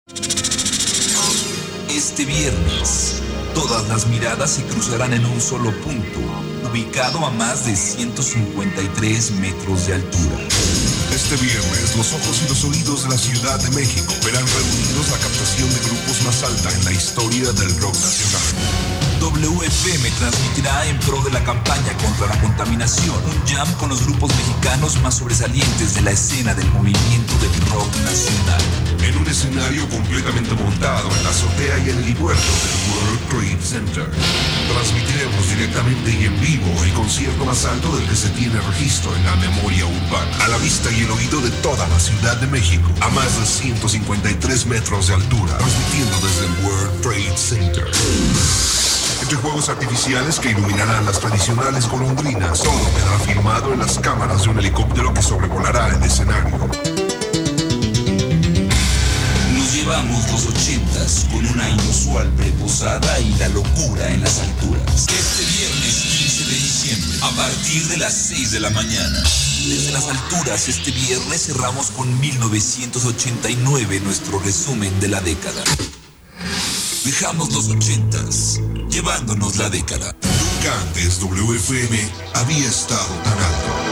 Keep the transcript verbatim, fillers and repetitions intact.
Este viernes, todas las miradas se cruzarán en un solo punto, ubicado a más de ciento cincuenta y tres metros de altura. Este viernes, los ojos y los oídos de la Ciudad de México verán reunidos la captación de grupos más alta en la historia del rock nacional. W F M transmitirá en pro de la campaña contra la contaminación un jam con los grupos mexicanos más sobresalientes de la escena del movimiento del rock nacional. En un escenario completamente montado en la azotea y en el helipuerto del World Trade Center. Transmitiremos directamente y en vivo el concierto más alto del que se tiene registro en la memoria urbana. A la vista y el oído de toda la Ciudad de México, a más de ciento cincuenta y tres metros de altura, transmitiendo desde el World Trade Center. Entre juegos artificiales que iluminarán las tradicionales golondrinas, todo quedará filmado en las cámaras de un helicóptero que sobrevolará el escenario. Nos llevamos los ochentas con una inusual preposada y la locura en las alturas. Este viernes quince de diciembre, a partir de las seis de la mañana. Desde las alturas, este viernes cerramos con mil novecientos ochenta y nueve, nuestro resumen de la década. Dejamos los ochentas, llevándonos la década. Nunca antes W F M había estado tan alto.